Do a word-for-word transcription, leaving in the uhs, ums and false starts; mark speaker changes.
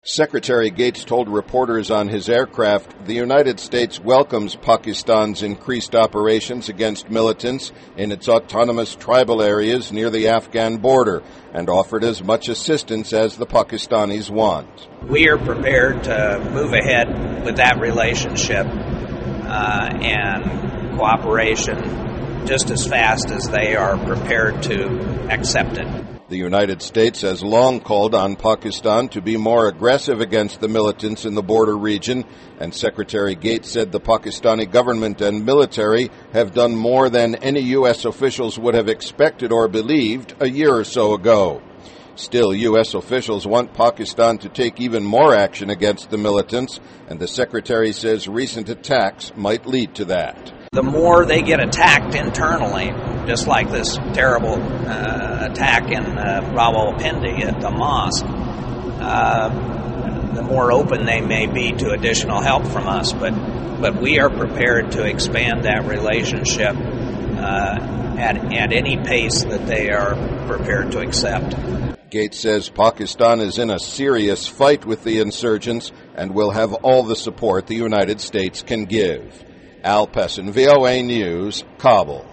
Speaker 1: Secretary Gates told reporters on his aircraft the United States welcomes Pakistan's increased operations against militants in its autonomous tribal areas near the Afghan border and offered as much assistance as the Pakistanis want.
Speaker 2: We are prepared to move ahead with that relationship uh, and cooperation just as fast as they are prepared to accept it.
Speaker 1: The United States has long called on Pakistan to be more aggressive against the militants in the border region, and Secretary Gates said the Pakistani government and military have done more than any U S officials would have expected or believed a year or so ago. Still, U S officials want Pakistan to take even more action against the militants, and the Secretary says recent attacks might lead to that.
Speaker 2: The more they get attacked internally, just like this terrible uh, attack in uh, Rawalpindi at the mosque, uh, the more open they may be to additional help from us. But but we are prepared to expand that relationship uh, at, at any pace that they are prepared to accept.
Speaker 1: Gates says Pakistan is in a serious fight with the insurgents and will have all the support the United States can give. Al Pessin, V O A News, Kabul.